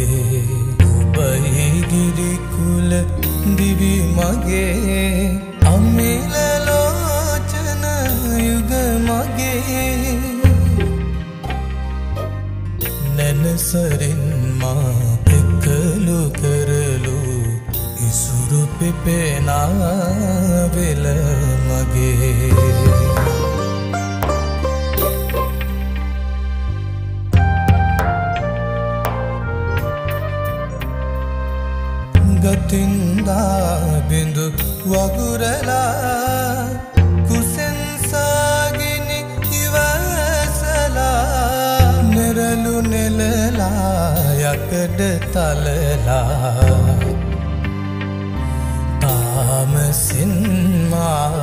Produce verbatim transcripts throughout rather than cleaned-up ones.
ඔබයි ගිරිකුල දිවි මගේ අමිල ලෝචන යුග මගේ නැනසරින් මා එකලු කරලු ඉසුරු පිපෙනා වෙල මගේ ගතින්දා බිඳු වගුරලා කුසෙන් සාගිනි ඉවසලා නිරලු නෙලලා යකඩ තලලා තාමසින්මා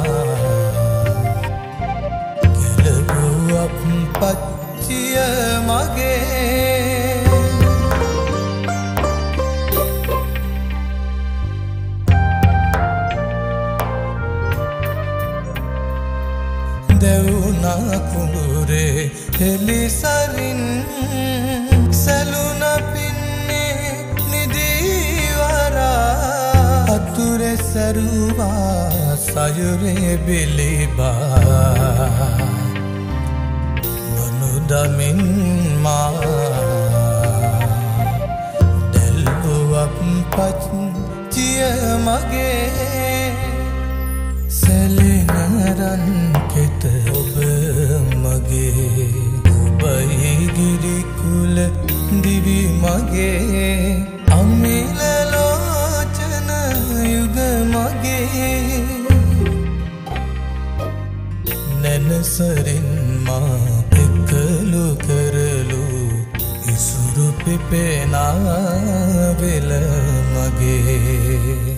කෙලබුවක් පච්චිය මගේ දෙවුනා කුඹුරේ හෙලිසරින් සැලුන පින්නේ නිදිවරා අතුරේ සරුවා සයුරේ බිලිබා මනුදමින් මා දෙල්බුවක් පච්චිය මගේ සැලෙනරන් කෙත ඔබ මගේ ඔබයි ගිරිකුල දිවි මගේ අමිල ලෝචන යුග මගේ නැනසරින් මා එකලු කරලු ඉසුරු පිපෙනා වෙල මගේ